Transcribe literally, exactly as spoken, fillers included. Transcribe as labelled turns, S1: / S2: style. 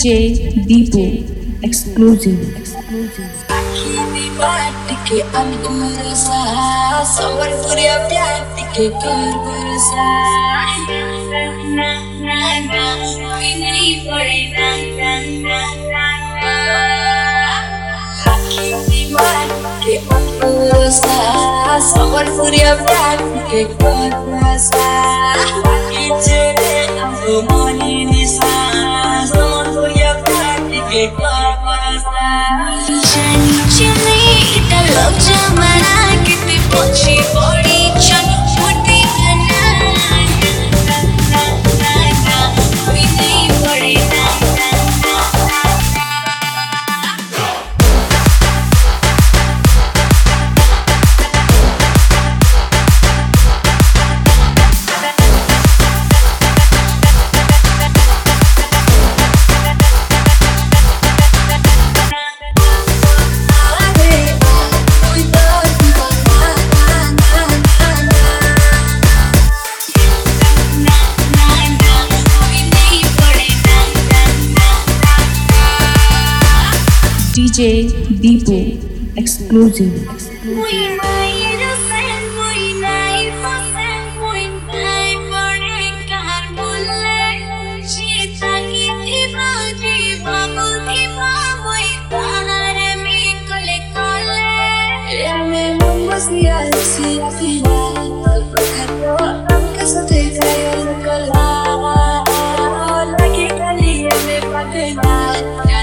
S1: DJ Deepu exclusive
S2: आखिरी बात के अंकुर सा संवरपुरी प्यार के कर सा ना ना ना कोई नहीं पड़े ना ना ना आखिरी बात के अंकुर सा संवरपुरी प्यार के कर सा किचने हमको मनी निसा संवरपुरी प्यार के कर सा
S3: जानी चले kita love jamana kiti pochi body chani putty kana na na na na koi nahi pade na
S1: DJ Deepu exclusive
S3: Muy mairo sen muy nai fasen muy nai pare kar mulle chita ki divaji babu diva muy tar me kole kole
S2: ya me mumbas dia si afila karo amka sate kayo kala lagi kali me padena